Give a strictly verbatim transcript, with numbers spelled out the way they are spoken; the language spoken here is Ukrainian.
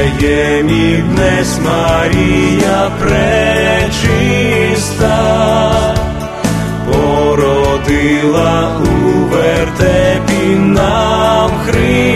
Вифлеємі днесь Марія пречиста породила у вертепі нам Христа.